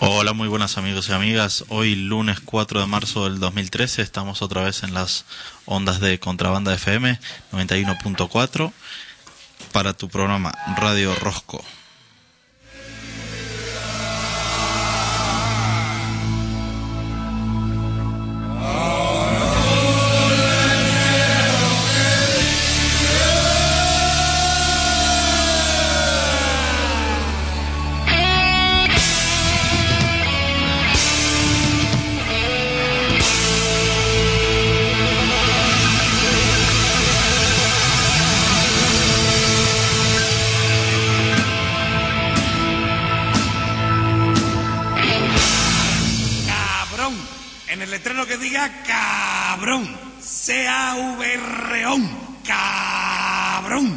Hola, muy buenas amigos y amigas. Hoy lunes 4 de marzo del 2013 estamos otra vez en las ondas de Contrabanda FM 91.4 para tu programa Radio Rosco. Cabrón, C-A-V-R-O-N, cabrón.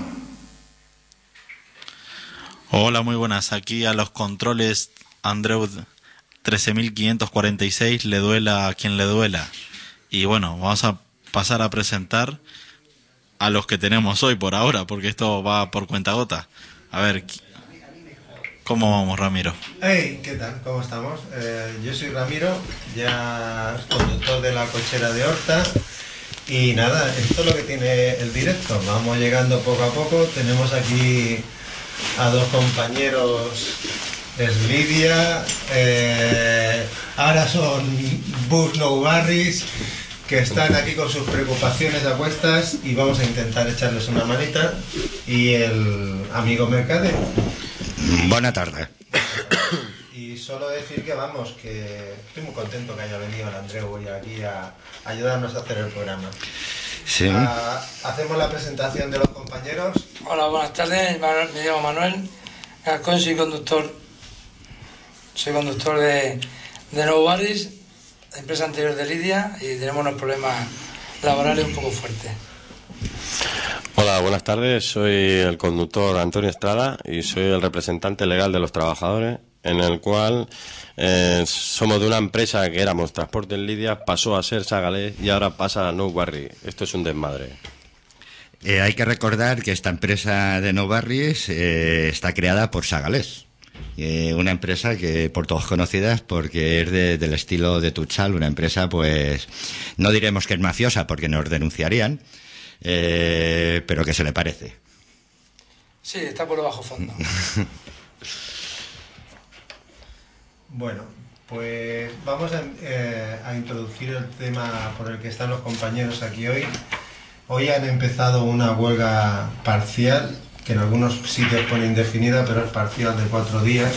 Hola, muy buenas. Aquí a los controles Andreu 13.546, le duela a quien le duela. Y bueno, vamos a pasar a presentar a los que tenemos hoy por ahora, porque esto va por cuentagota. A ver, ¿cómo vamos, Ramiro? Hey, ¿qué tal? ¿Cómo estamos? Yo soy Ramiro, ya conductor de la cochera de Horta. Y nada, esto es lo que tiene el directo. Vamos llegando poco a poco. Tenemos aquí a dos compañeros, es Lidia, ahora son Bus No Barris, que están aquí con sus preocupaciones a cuestas y vamos a intentar echarles una manita. Y el amigo Mercade. Buena tarde. Y solo decir que vamos, que estoy muy contento que haya venido el Andreu hoy aquí a ayudarnos a hacer el programa. Sí. Hacemos la presentación de los compañeros. Hola, buenas tardes. Me llamo Manuel Gascón, soy conductor de No Barris, empresa anterior de Lidia, y tenemos unos problemas laborales un poco fuertes. Hola, buenas tardes. Soy el conductor Antonio Estrada y soy el representante legal de los trabajadores, en el cual somos de una empresa que éramos Transporte en Lidia, pasó a ser Sagalés y ahora pasa a No Barris. Esto es un desmadre. Hay que recordar que esta empresa de No Barris está creada por Sagalés. Una empresa que por todos conocidas porque es del estilo de Tuchal, una empresa pues no diremos que es mafiosa porque nos denunciarían, pero que se le parece. Sí, está por lo bajo fondo. Bueno, pues vamos a introducir el tema por el que están los compañeros aquí hoy. Hoy han empezado una huelga parcial, que en algunos sitios pone indefinida, pero es parcial de 4 días.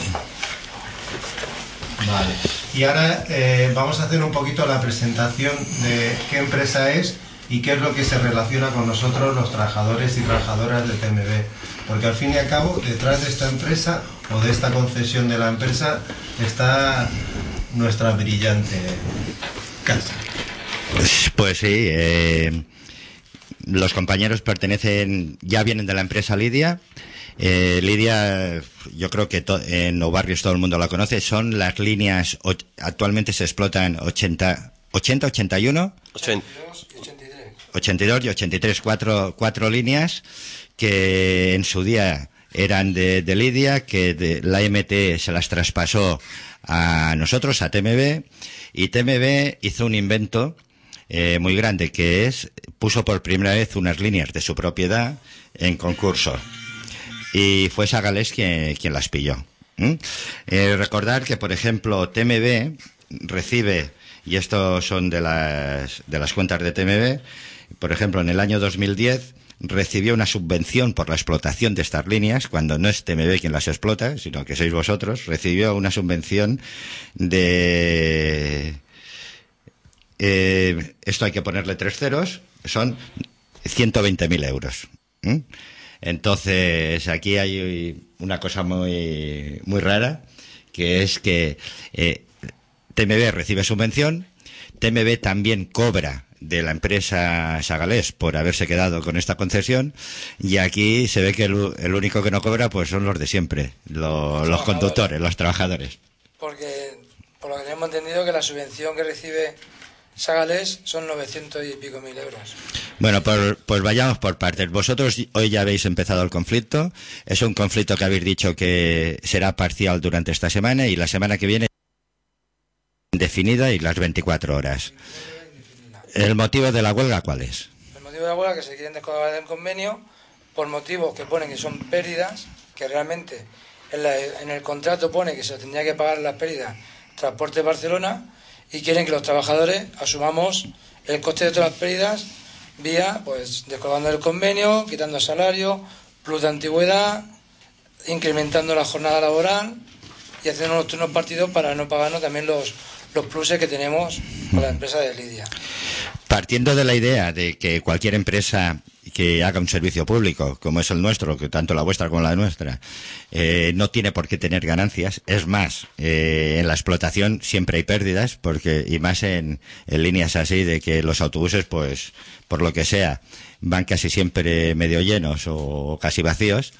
Vale. Y ahora vamos a hacer un poquito la presentación de qué empresa es y qué es lo que se relaciona con nosotros, los trabajadores y trabajadoras de TMB. Porque al fin y al cabo, detrás de esta empresa o de esta concesión de la empresa está nuestra brillante casa. Pues sí, los compañeros ya vienen de la empresa Lidia. Lidia, yo creo que en No Barrios todo el mundo la conoce. Son las líneas, actualmente se explotan 80, 81, 82 y 83, cuatro líneas que en su día eran de Lidia, que la MT se las traspasó a nosotros, a TMB, y TMB hizo un invento muy grande, que puso por primera vez unas líneas de su propiedad en concurso, y fue Sagalés quien las pilló. Recordar que, por ejemplo, TMB recibe, y estos son de las cuentas de TMB, por ejemplo, en el año 2010 recibió una subvención por la explotación de estas líneas, cuando no es TMB quien las explota, sino que sois vosotros. Recibió una subvención de... esto hay que ponerle 3 ceros, son 120.000 euros. Entonces, aquí hay una cosa muy, muy rara, que es que TMB recibe subvención, TMB también cobra de la empresa Sagalés por haberse quedado con esta concesión, y aquí se ve que el único que no cobra pues son los de siempre, los conductores, los trabajadores. Porque, por lo que tenemos entendido, que la subvención que recibe Sagalés son 900 y pico mil euros. Bueno, pues vayamos por partes. Vosotros hoy ya habéis empezado el conflicto. Es un conflicto que habéis dicho que será parcial durante esta semana, y la semana que viene definida y las 24 horas. ¿El motivo de la huelga cuál es? El motivo de la huelga es que se quieren descolgar del convenio por motivos que ponen que son pérdidas, que realmente en el contrato pone que se tendría que pagar las pérdidas Transporte Barcelona, y quieren que los trabajadores asumamos el coste de todas las pérdidas vía, pues, descolgando del convenio, quitando salario, plus de antigüedad, incrementando la jornada laboral y haciendo unos turnos partidos para no pagarnos también los pluses que tenemos con la empresa de Lidia. Partiendo de la idea de que cualquier empresa que haga un servicio público, como es el nuestro, que tanto la vuestra como la nuestra, no tiene por qué tener ganancias. Es más, en la explotación siempre hay pérdidas, porque y más en líneas así de que los autobuses, pues, por lo que sea, van casi siempre medio llenos o casi vacíos.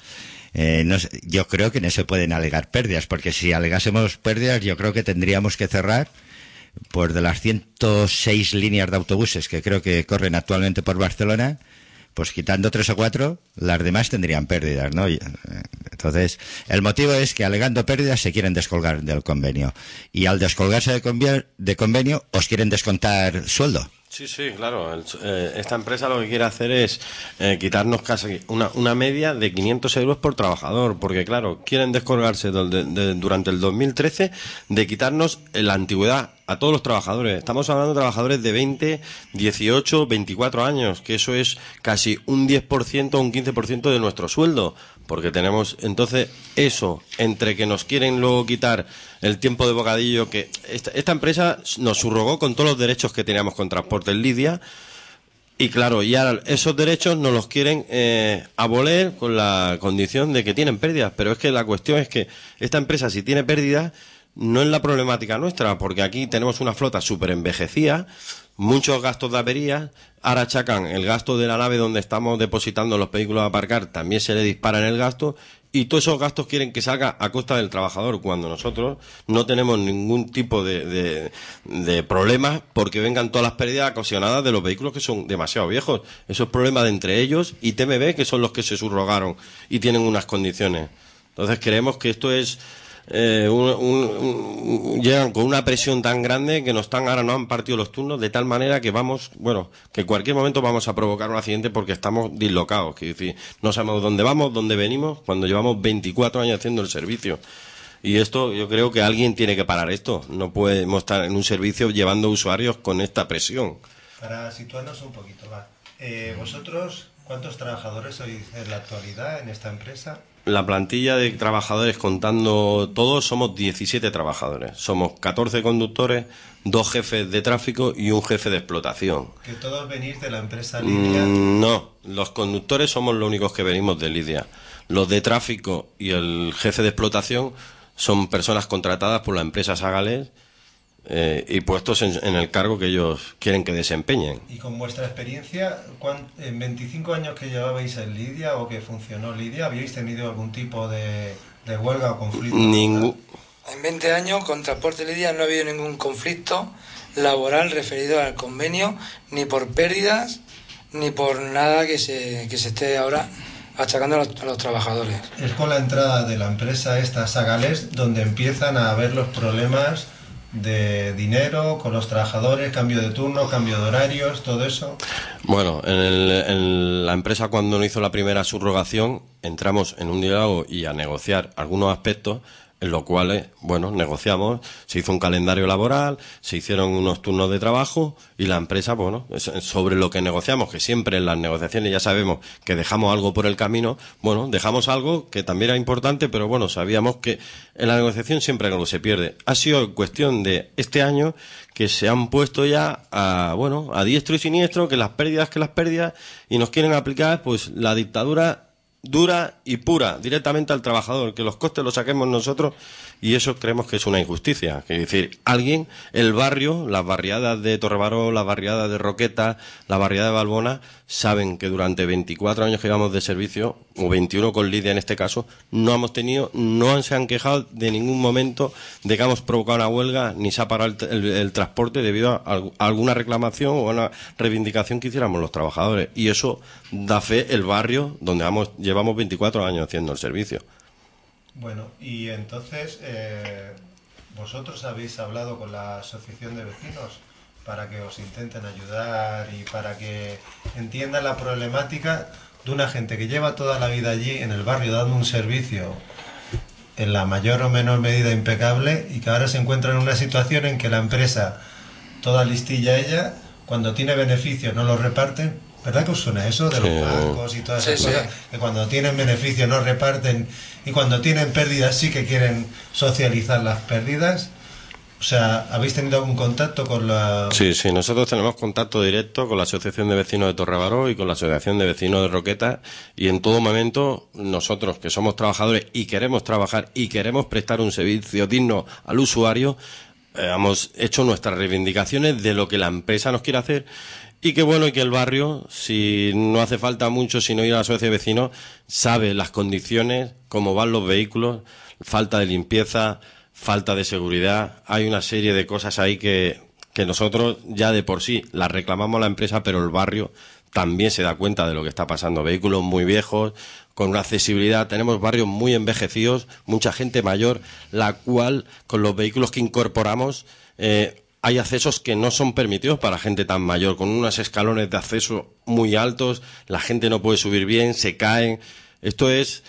Yo creo que no se pueden alegar pérdidas, porque si alegásemos pérdidas, yo creo que tendríamos que cerrar. Pues de las 106 líneas de autobuses que creo que corren actualmente por Barcelona, pues quitando 3 o 4, las demás tendrían pérdidas, ¿no? Entonces, el motivo es que alegando pérdidas se quieren descolgar del convenio. Y al descolgarse de convenio, os quieren descontar sueldo. Sí, sí, claro. Esta empresa lo que quiere hacer es quitarnos casi una media de 500 euros por trabajador, porque claro, quieren descolgarse durante el 2013 de quitarnos la antigüedad a todos los trabajadores. Estamos hablando de trabajadores de 20, 18, 24 años, que eso es casi un 10% o un 15% de nuestro sueldo, porque tenemos entonces eso, entre que nos quieren luego quitar el tiempo de bocadillo, que esta empresa nos subrogó con todos los derechos que teníamos con Transportes Lidia, y claro, y ahora esos derechos nos los quieren aboler con la condición de que tienen pérdidas, pero es que la cuestión es que esta empresa, si tiene pérdidas, no es la problemática nuestra, porque aquí tenemos una flota súper envejecida, muchos gastos de averías, ahora achacan el gasto de la nave donde estamos depositando los vehículos a aparcar, también se le dispara en el gasto, y todos esos gastos quieren que salga a costa del trabajador, cuando nosotros no tenemos ningún tipo de problemas porque vengan todas las pérdidas ocasionadas de los vehículos que son demasiado viejos. Eso es problema de entre ellos y TMB, que son los que se subrogaron y tienen unas condiciones. Entonces creemos que esto es llegan con una presión tan grande que ahora nos han partido los turnos de tal manera que que en cualquier momento vamos a provocar un accidente porque estamos dislocados, que decir, no sabemos dónde vamos, dónde venimos, cuando llevamos 24 años haciendo el servicio. Y esto, yo creo que alguien tiene que parar esto. No podemos estar en un servicio llevando usuarios con esta presión. Para situarnos un poquito, vosotros, ¿cuántos trabajadores sois en la actualidad en esta empresa? La plantilla de trabajadores, contando todos, somos 17 trabajadores. Somos 14 conductores, 2 jefes de tráfico y un jefe de explotación. ¿Que todos venís de la empresa Lidia? No, los conductores somos los únicos que venimos de Lidia. Los de tráfico y el jefe de explotación son personas contratadas por la empresa Sagales y puestos en el cargo que ellos quieren que desempeñen. Y con vuestra experiencia, en 25 años que llevabais en Lidia o que funcionó Lidia, ¿habíais tenido algún tipo de huelga o conflicto? En 20 años con Transporte Lidia no ha habido ningún conflicto laboral referido al convenio, ni por pérdidas, ni por nada que se esté ahora achacando a los trabajadores. Es con la entrada de la empresa esta Sagales donde empiezan a haber los problemas de dinero con los trabajadores, cambio de turno, cambio de horarios, todo eso. Bueno, en la empresa, cuando nos hizo la primera subrogación, entramos en un diálogo y a negociar algunos aspectos en los cuales, negociamos, se hizo un calendario laboral, se hicieron unos turnos de trabajo y la empresa, sobre lo que negociamos, que siempre en las negociaciones ya sabemos que dejamos algo por el camino, dejamos algo que también era importante, pero sabíamos que en la negociación siempre algo se pierde. Ha sido cuestión de este año que se han puesto ya a diestro y siniestro, que las pérdidas, y nos quieren aplicar pues la dictadura dura y pura directamente al trabajador, que los costes los saquemos nosotros, y eso creemos que es una injusticia. Es decir, el barrio, las barriadas de Torrebaró, las barriadas de Roqueta, la barriada de Balbona, saben que durante 24 años que llevamos de servicio, o 21 con Lidia en este caso, no se han quejado de ningún momento de que hemos provocado una huelga, ni se ha parado el transporte debido a alguna reclamación o a una reivindicación que hiciéramos los trabajadores. Y eso da fe el barrio donde llevamos 24 años haciendo el servicio. Bueno, y entonces ¿vosotros habéis hablado con la asociación de vecinos para que os intenten ayudar y para que entiendan la problemática de una gente que lleva toda la vida allí en el barrio dando un servicio en la mayor o menor medida impecable y que ahora se encuentra en una situación en que la empresa, toda listilla ella, cuando tiene beneficios no los reparten? ¿Verdad que os suena eso de los bancos y todas esas cosas? Que cuando tienen beneficios no reparten y cuando tienen pérdidas sí que quieren socializar las pérdidas. O sea, ¿habéis tenido algún contacto con la...? Sí, nosotros tenemos contacto directo con la Asociación de Vecinos de Torrebaró y con la Asociación de Vecinos de Roqueta, y en todo momento nosotros, que somos trabajadores y queremos trabajar y queremos prestar un servicio digno al usuario, hemos hecho nuestras reivindicaciones de lo que la empresa nos quiere hacer. Y qué bueno, y que el barrio, si no hace falta mucho, sino ir a la asociación de vecinos, sabe las condiciones, cómo van los vehículos, falta de limpieza, falta de seguridad. Hay una serie de cosas ahí que nosotros ya de por sí las reclamamos a la empresa, pero el barrio también se da cuenta de lo que está pasando. Vehículos muy viejos, con una accesibilidad. Tenemos barrios muy envejecidos, mucha gente mayor, la cual, con los vehículos que incorporamos, hay accesos que no son permitidos para gente tan mayor, con unos escalones de acceso muy altos, la gente no puede subir bien, se caen. Esto es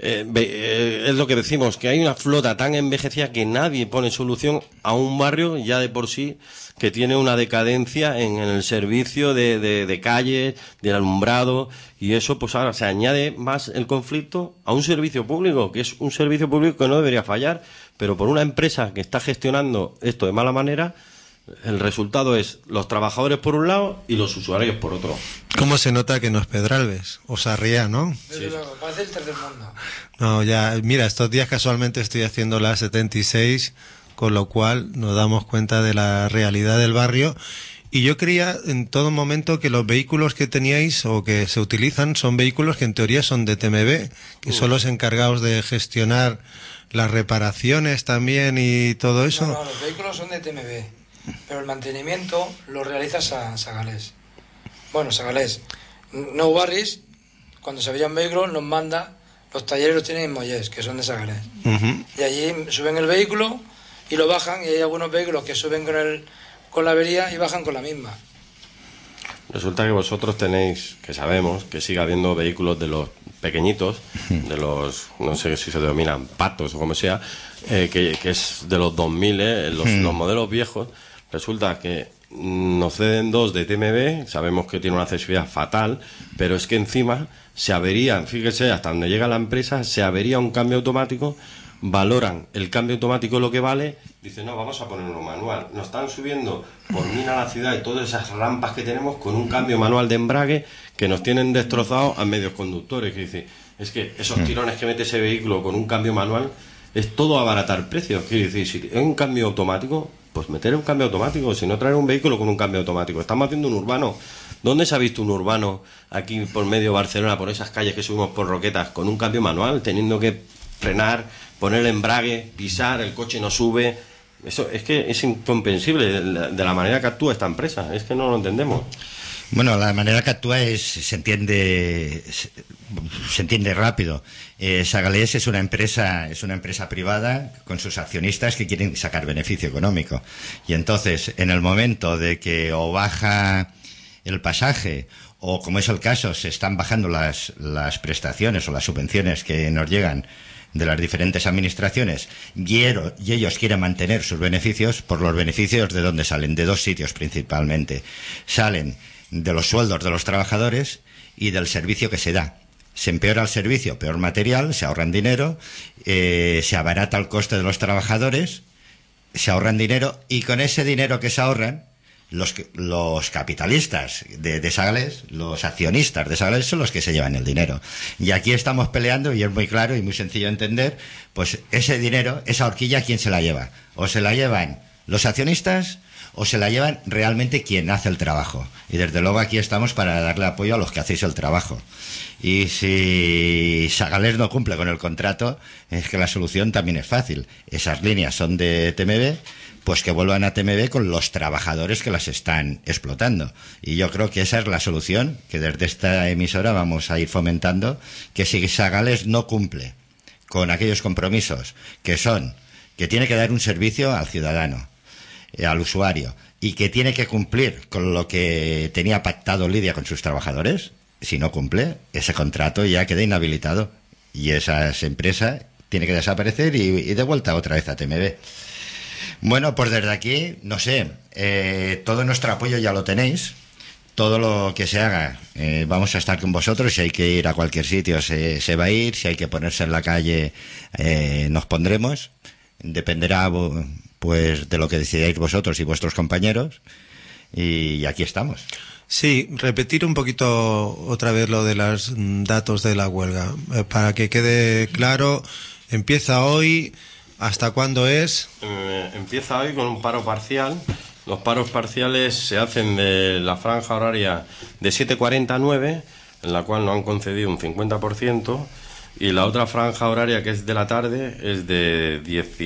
lo que decimos, que hay una flota tan envejecida que nadie pone solución a un barrio ya de por sí que tiene una decadencia en el servicio de calles, del alumbrado, y eso pues ahora se añade más el conflicto a un servicio público, que es un servicio público que no debería fallar, pero por una empresa que está gestionando esto de mala manera, el resultado es los trabajadores por un lado y los usuarios por otro. ¿Cómo se nota que no es Pedralbes? O Sarriá, ¿no? Desde luego, parece el tercer mundo. No, ya, mira, estos días casualmente estoy haciendo la 76, con lo cual nos damos cuenta de la realidad del barrio. Y yo creía en todo momento que los vehículos que teníais o que se utilizan son vehículos que en teoría son de TMB, que son los encargados de gestionar las reparaciones también y todo eso. No, los vehículos son de TMB. Pero el mantenimiento lo realiza Sagalés. Bueno, Sagalés. No Barris, cuando se avería un vehículo, nos manda, los talleres los tienen en Mollés, que son de Sagalés. Y allí suben el vehículo y lo bajan, y hay algunos vehículos que suben con la avería y bajan con la misma. Resulta que vosotros tenéis, que sabemos, que sigue habiendo vehículos de los pequeñitos, de los, no sé si se denominan patos o como sea, que es de los 2000, los modelos viejos. Resulta que nos ceden dos de TMB, sabemos que tiene una accesibilidad fatal, pero es que encima se averían, fíjese, hasta donde llega la empresa, se avería un cambio automático, valoran el cambio automático lo que vale, dicen, no, vamos a poner uno manual. Nos están subiendo por Mina la ciudad y todas esas rampas que tenemos con un cambio manual de embrague que nos tienen destrozados a medios conductores. Que dice, es que esos tirones que mete ese vehículo con un cambio manual es todo abaratar precios. Quiere decir, si es un cambio automático, pues meter un cambio automático, si no traer un vehículo con un cambio automático. Estamos haciendo un urbano. ¿Dónde se ha visto un urbano aquí por medio de Barcelona, por esas calles que subimos por Roquetas, con un cambio manual, teniendo que frenar, poner el embrague, pisar, el coche no sube? Eso es que es incomprensible de la manera que actúa esta empresa. Es que no lo entendemos. Bueno, la manera que actúa se entiende rápido. Sagalés es una empresa privada con sus accionistas que quieren sacar beneficio económico. Y entonces, en el momento de que o baja el pasaje o, como es el caso, se están bajando las prestaciones o las subvenciones que nos llegan de las diferentes administraciones y ellos quieren mantener sus beneficios, por los beneficios ¿de dónde salen? De dos sitios principalmente. Salen de los sueldos de los trabajadores y del servicio que se da. Se empeora el servicio, peor material, se ahorran dinero, se abarata el coste de los trabajadores, se ahorran dinero y con ese dinero que se ahorran, los capitalistas de Sagalés, los accionistas de Sagalés son los que se llevan el dinero. Y aquí estamos peleando, y es muy claro y muy sencillo de entender, pues ese dinero, esa horquilla, ¿quién se la lleva? O se la llevan los accionistas o se la llevan realmente quien hace el trabajo. Y desde luego aquí estamos para darle apoyo a los que hacéis el trabajo. Y si Sagalés no cumple con el contrato, es que la solución también es fácil. Esas líneas son de TMB, pues que vuelvan a TMB con los trabajadores que las están explotando. Y yo creo que esa es la solución que desde esta emisora vamos a ir fomentando, que si Sagalés no cumple con aquellos compromisos que son que tiene que dar un servicio al ciudadano, al usuario, y que tiene que cumplir con lo que tenía pactado Lidia con sus trabajadores, si no cumple, ese contrato ya queda inhabilitado y esa empresa tiene que desaparecer y de vuelta otra vez a TMB. Bueno, pues desde aquí, no sé, todo nuestro apoyo ya lo tenéis. Todo lo que se haga, vamos a estar con vosotros. Si hay que ir a cualquier sitio, se va a ir. Si hay que ponerse en la calle, nos pondremos. Dependerá pues de lo que decidáis vosotros y vuestros compañeros. Y aquí estamos. Sí, repetir un poquito otra vez lo de los datos de la huelga, para que quede claro. Empieza hoy, ¿hasta cuándo es? Empieza hoy con un paro parcial. Los paros parciales se hacen de la franja horaria de 7:40 a 9, en la cual nos han concedido un 50%, y la otra franja horaria, que es de la tarde, es de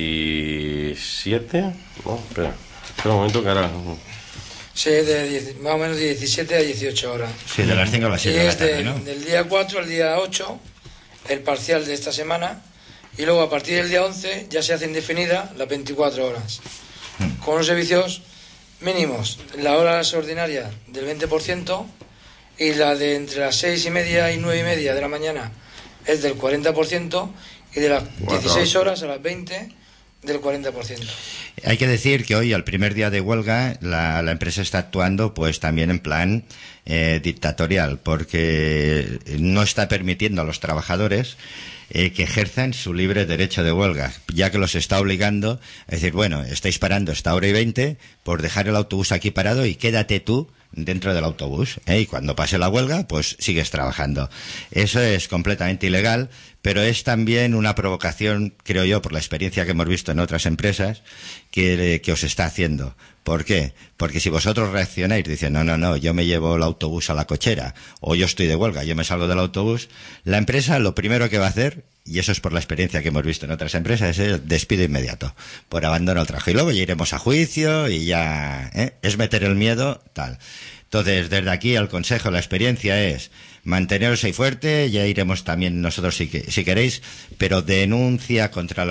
17... No, espera un momento que ahora... Sí, más o menos de 17 a 18 horas. Sí, de las 5 a las 7 y de la es tarde, ¿no? del día 4 al día 8, el parcial de esta semana, y luego a partir del día 11 ya se hace indefinida las 24 horas, con unos servicios mínimos, la hora ordinaria del 20%, y la de entre las 6:30 y 9:30 de la mañana es del 40%, y de las 16 horas a las 20 del 40%. Hay que decir que hoy, al primer día de huelga, la empresa está actuando pues también en plan dictatorial, porque no está permitiendo a los trabajadores que ejerzan su libre derecho de huelga, ya que los está obligando a decir, bueno, estáis parando esta 1:20 por dejar el autobús aquí parado y quédate tú dentro del autobús, y cuando pase la huelga pues sigues trabajando. Eso es completamente ilegal, pero es también una provocación, creo yo, por la experiencia que hemos visto en otras empresas, que os está haciendo. ¿Por qué? Porque si vosotros reaccionáis diciendo, no, yo me llevo el autobús a la cochera, o yo estoy de huelga, yo me salgo del autobús, la empresa lo primero que va a hacer, y eso es por la experiencia que hemos visto en otras empresas, es el despido inmediato, por abandono al trabajo. Y luego ya iremos a juicio y ya, es meter el miedo, tal. Entonces, desde aquí el consejo, la experiencia es manteneros ahí fuerte, ya iremos también nosotros si queréis, pero denuncia contra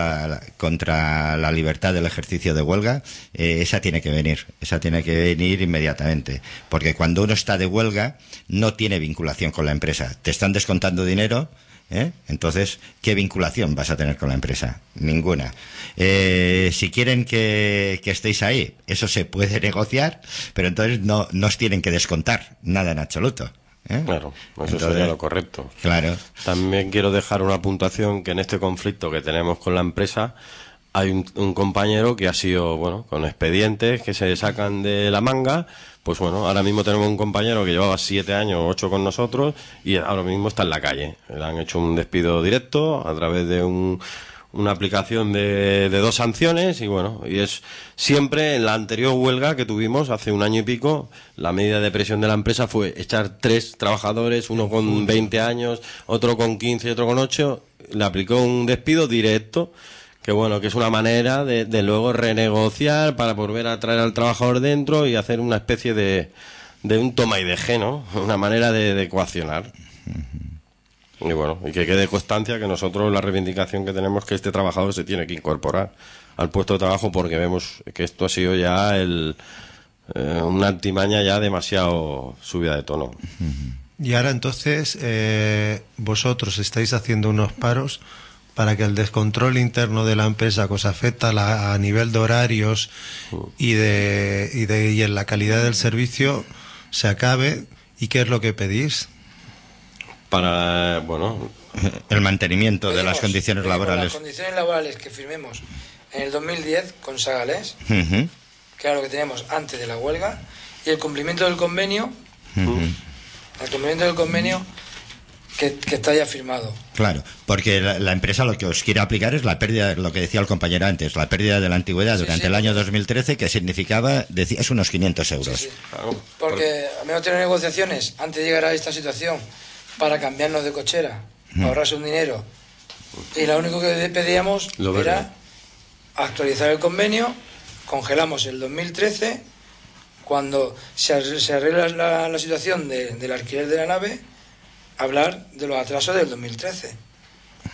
la libertad del ejercicio de huelga, esa tiene que venir inmediatamente, porque cuando uno está de huelga no tiene vinculación con la empresa, te están descontando dinero, entonces, ¿qué vinculación vas a tener con la empresa? Ninguna. Si quieren que estéis ahí, eso se puede negociar, pero entonces no os tienen que descontar nada en absoluto. Claro, eso sería lo correcto. Claro. También quiero dejar una puntuación, que en este conflicto que tenemos con la empresa hay un compañero que ha sido, bueno, con expedientes que se sacan de la manga. Pues bueno, ahora mismo tenemos un compañero que llevaba 7 años, 8 con nosotros, y ahora mismo está en la calle. Le han hecho un despido directo a través de una aplicación de 2 sanciones, y bueno, y es siempre en la anterior huelga que tuvimos hace 1 año y pico, la medida de presión de la empresa fue echar 3 trabajadores, uno con 20 años, otro con 15 y otro con 8, le aplicó un despido directo, que bueno, que es una manera de luego renegociar para volver a traer al trabajador dentro y hacer una especie de un toma y deje, ¿no? Una manera de coaccionar. Y bueno, y que quede constancia que nosotros la reivindicación que tenemos es que este trabajador se tiene que incorporar al puesto de trabajo, porque vemos que esto ha sido ya una artimaña ya demasiado subida de tono. Y ahora entonces vosotros estáis haciendo unos paros para que el descontrol interno de la empresa que os afecta a nivel de horarios y en la calidad del servicio se acabe. ¿Y qué es lo que pedís? Para, bueno, el mantenimiento de las condiciones laborales. Las condiciones laborales que firmemos en el 2010 con Sagales, que era lo que teníamos antes de la huelga, y el cumplimiento del convenio, que está ya firmado. Claro, porque la empresa lo que os quiere aplicar es la pérdida, lo que decía el compañero antes, la pérdida de la antigüedad durante el año 2013, que significaba, decías, unos 500 euros. Sí. Porque a menos tener negociaciones antes de llegar a esta situación para cambiarnos de cochera, ahorrarse un dinero, y lo único que pedíamos era actualizar el convenio, congelamos el 2013, cuando se arregla la situación del alquiler de la nave, hablar de los atrasos del 2013.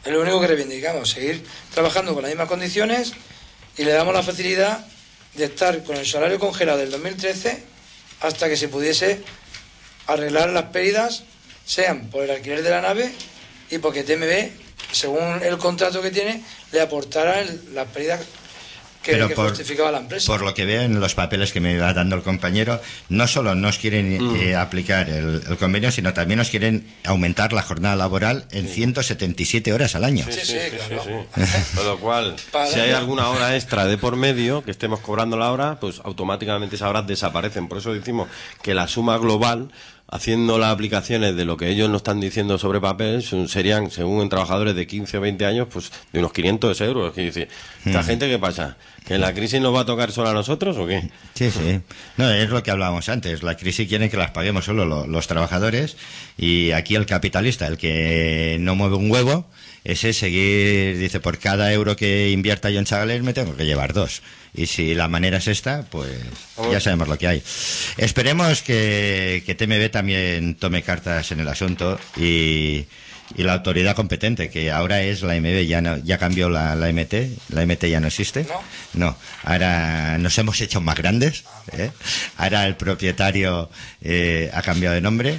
Es lo único que reivindicamos, seguir trabajando con las mismas condiciones, y le damos la facilidad de estar con el salario congelado del 2013 hasta que se pudiese arreglar las pérdidas, sean por el alquiler de la nave y porque TMB, según el contrato que tiene, le aportara las pérdidas que justificaba la empresa. Por lo que veo en los papeles que me va dando el compañero, no solo nos quieren aplicar el convenio, sino también nos quieren aumentar la jornada laboral en 177 horas al año. Sí, claro. Con lo cual, si hay alguna hora extra de por medio, que estemos cobrando la hora, pues automáticamente esas horas desaparecen. Por eso decimos que la suma global, haciendo las aplicaciones de lo que ellos nos están diciendo sobre papel, serían, según trabajadores de 15 o 20 años, pues de unos 500 euros. Es decir, ¿esta gente qué pasa? ¿Que la crisis nos va a tocar solo a nosotros o qué? Sí. No, es lo que hablábamos antes. La crisis quieren que las paguemos solo los trabajadores, y aquí el capitalista, el que no mueve un huevo, ese seguir, dice, por cada euro que invierta yo en Sagalés me tengo que llevar 2. Y si la manera es esta, pues ya sabemos lo que hay. Esperemos que TMB también tome cartas en el asunto, y la autoridad competente, que ahora es la MB, ya cambió la MT ya no existe. No, ahora nos hemos hecho más grandes, ¿eh? Ahora el propietario ha cambiado de nombre,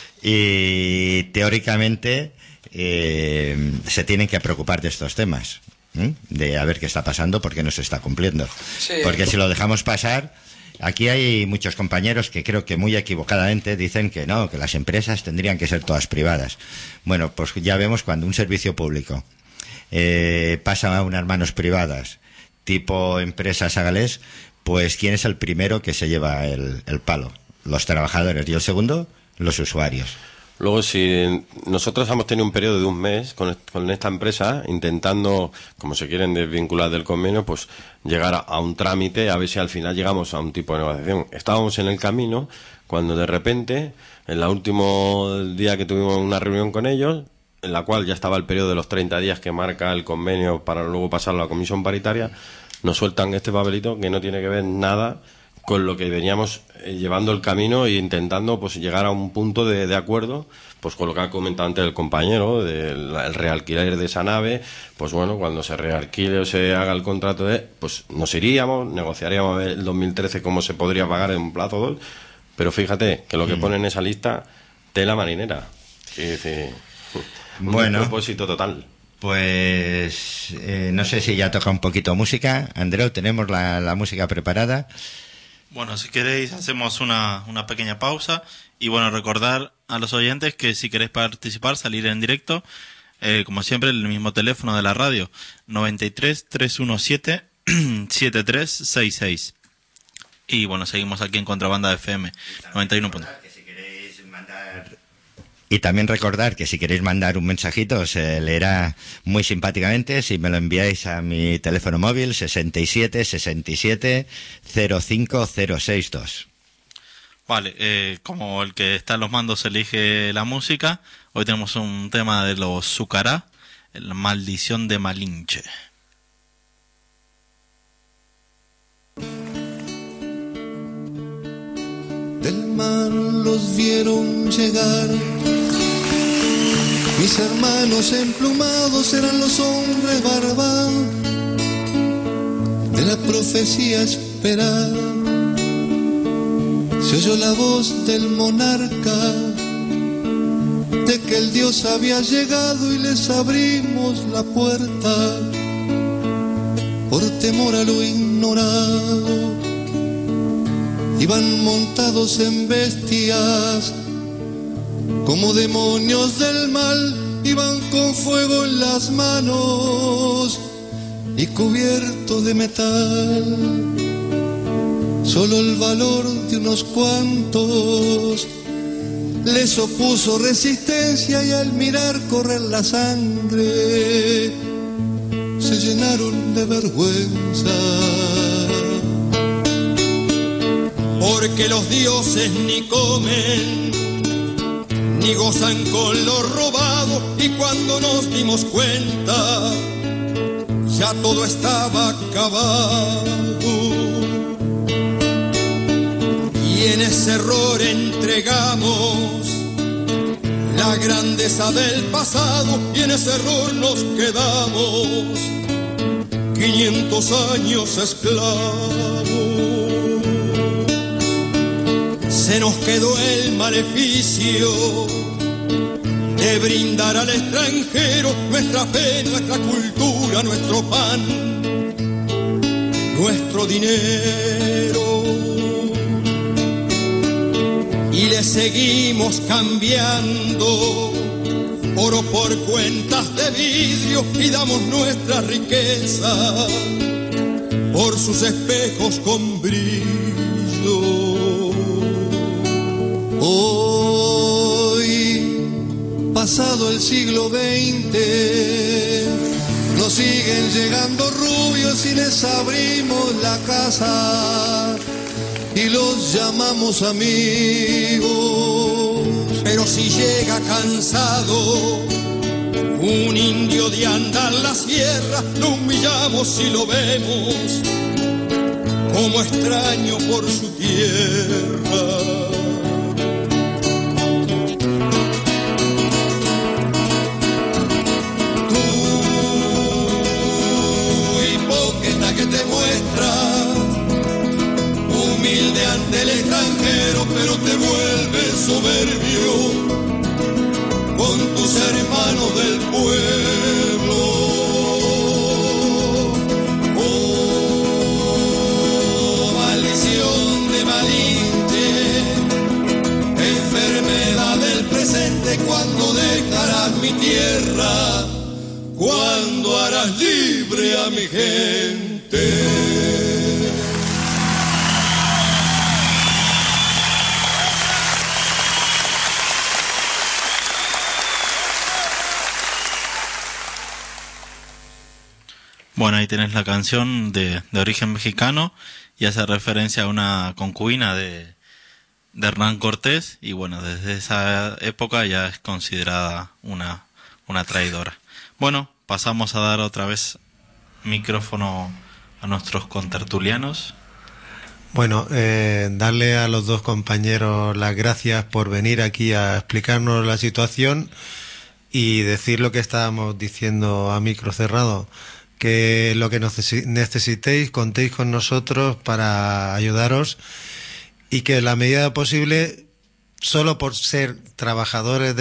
y teóricamente se tienen que preocupar de estos temas, de a ver qué está pasando, porque no se está cumpliendo. Sí. Porque si lo dejamos pasar, aquí hay muchos compañeros que creo que muy equivocadamente dicen que no, que las empresas tendrían que ser todas privadas. Bueno, pues ya vemos cuando un servicio público pasa a unas manos privadas, tipo empresa Sagalés, pues ¿quién es el primero que se lleva el palo? Los trabajadores, y el segundo, los usuarios. Luego, si nosotros hemos tenido un periodo de un mes con esta empresa, intentando, como se quieren desvincular del convenio, pues llegar a un trámite, a ver si al final llegamos a un tipo de negociación. Estábamos en el camino cuando de repente, en el último día que tuvimos una reunión con ellos, en la cual ya estaba el periodo de los 30 días que marca el convenio para luego pasarlo a la comisión paritaria, nos sueltan este papelito que no tiene que ver nada con lo que veníamos llevando el camino e intentando pues llegar a un punto de acuerdo, pues con lo que ha comentado antes el compañero del realquiler de esa nave. Pues bueno, cuando se realquile o se haga el contrato pues nos iríamos, negociaríamos a ver el 2013 cómo se podría pagar en un plazo 2, pero fíjate que lo que pone en esa lista, tela marinera, un propósito total. Pues no sé si ya toca un poquito música. Andreu, tenemos la música preparada. Bueno, si queréis hacemos una pequeña pausa, y bueno, recordar a los oyentes que si queréis participar, salir en directo, como siempre, el mismo teléfono de la radio, 93 317 7366. Y bueno, seguimos aquí en Contrabanda FM 91. Y también recordar que si queréis mandar un mensajito, se leerá muy simpáticamente si me lo enviáis a mi teléfono móvil 67 67 05062. Vale, como el que está en los mandos elige la música, hoy tenemos un tema de los Zucará, la maldición de Malinche. Del mar los vieron llegar, mis hermanos emplumados eran los hombres barbados de la profecía esperada. Se oyó la voz del monarca de que el Dios había llegado, y les abrimos la puerta por temor a lo ignorado. Iban montados en bestias, como demonios del mal, iban con fuego en las manos y cubiertos de metal. Solo el valor de unos cuantos les opuso resistencia, y al mirar correr la sangre se llenaron de vergüenza. Porque los dioses ni comen, ni gozan con lo robado, y cuando nos dimos cuenta, ya todo estaba acabado. Y en ese error entregamos la grandeza del pasado y en ese error nos quedamos 500 años esclavos. Se nos quedó el maleficio de brindar al extranjero nuestra fe, nuestra cultura, nuestro pan, nuestro dinero. Y le seguimos cambiando oro por cuentas de vidrio y damos nuestra riqueza por sus espejos con brillo. Hoy, pasado el siglo XX, nos siguen llegando rubios y les abrimos la casa y los llamamos amigos. Pero si llega cansado un indio de andar la sierra, lo humillamos y lo vemos como extraño por su tierra. Que te muestra humilde ante el extranjero, pero te vuelves soberbio con tus hermanos del pueblo. Oh, maldición de Malinche, enfermedad del presente, ¿cuándo dejarás mi tierra? ¿Cuándo harás libre a mi gente? Bueno, ahí tenés la canción de origen mexicano y hace referencia a una concubina de Hernán Cortés, y bueno, desde esa época ya es considerada una traidora. Bueno, pasamos a dar otra vez micrófono a nuestros contertulianos. Bueno, darle a los dos compañeros las gracias por venir aquí a explicarnos la situación y decir lo que estábamos diciendo a micro cerrado, que lo que necesitéis, contéis con nosotros para ayudaros, y que en la medida posible, solo por ser trabajadores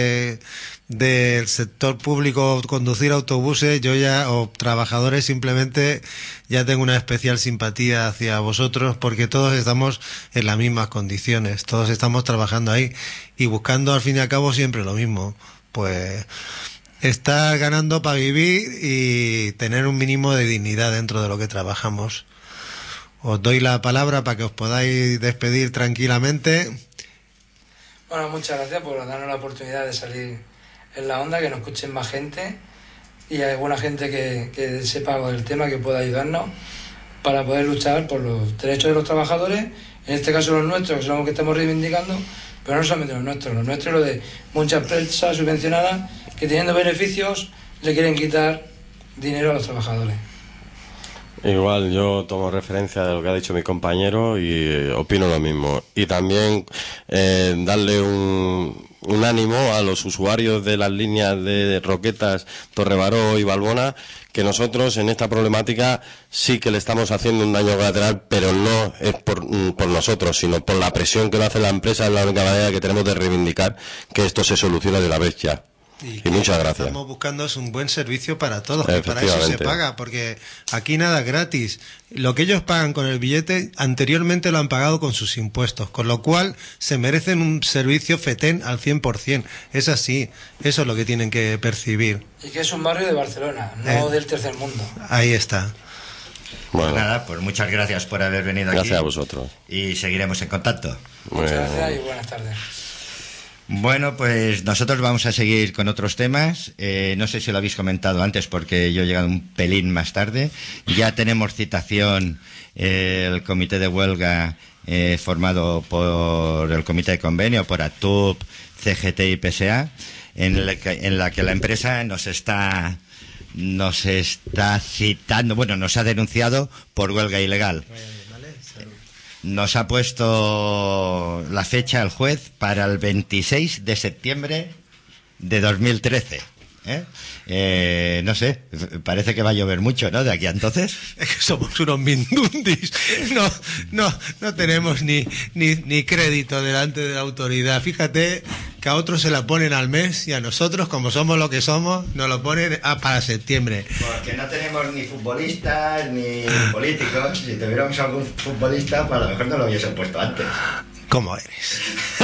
del sector público, conducir autobuses, yo ya, o trabajadores simplemente, ya tengo una especial simpatía hacia vosotros, porque todos estamos en las mismas condiciones, todos estamos trabajando ahí y buscando al fin y al cabo siempre lo mismo, pues estar ganando para vivir y tener un mínimo de dignidad dentro de lo que trabajamos. Os doy la palabra para que os podáis despedir tranquilamente. Bueno, muchas gracias por darnos la oportunidad de salir en la onda, que nos escuchen más gente y alguna gente que sepa algo del tema, que pueda ayudarnos para poder luchar por los derechos de los trabajadores, en este caso los nuestros, que son los que estamos reivindicando, pero no solamente los nuestros y lo de muchas empresas subvencionadas que, teniendo beneficios, le quieren quitar dinero a los trabajadores. Igual, yo tomo referencia de lo que ha dicho mi compañero y opino lo mismo. Y también darle un ánimo a los usuarios de las líneas de Roquetas, Torrebaró y Balbona, que nosotros en esta problemática sí que le estamos haciendo un daño colateral, pero no es por nosotros, sino por la presión que lo hace la empresa. Es la única manera que tenemos de reivindicar que esto se solucione de una vez ya. Y muchas gracias. Estamos buscando es un buen servicio para todos, que para eso se paga, porque aquí nada es gratis. Lo que ellos pagan con el billete, anteriormente lo han pagado con sus impuestos, con lo cual se merecen un servicio FETEN al 100%. Es así, eso es lo que tienen que percibir. Y que es un barrio de Barcelona, no del tercer mundo. Ahí está. Bueno, nada, pues muchas gracias por haber venido aquí. Gracias a vosotros. Y seguiremos en contacto. Muchas gracias y buenas tardes. Bueno, pues nosotros vamos a seguir con otros temas. No sé si lo habéis comentado antes, porque yo he llegado un pelín más tarde. Ya tenemos citación, el comité de huelga formado por el comité de convenio, por ATUP, CGT y PSA, en la que la empresa nos está citando, bueno, nos ha denunciado por huelga ilegal. Nos ha puesto la fecha el juez para el 26 de septiembre de 2013. No sé, parece que va a llover mucho, ¿no? De aquí a entonces. Es que somos unos mindundis. No tenemos ni crédito delante de la autoridad. Fíjate que a otros se la ponen al mes y a nosotros, como somos lo que somos, nos lo ponen para septiembre. Porque no tenemos ni futbolistas ni políticos. Si tuviéramos algún futbolista, pues a lo mejor no lo hubiesen puesto antes. ¿Cómo eres?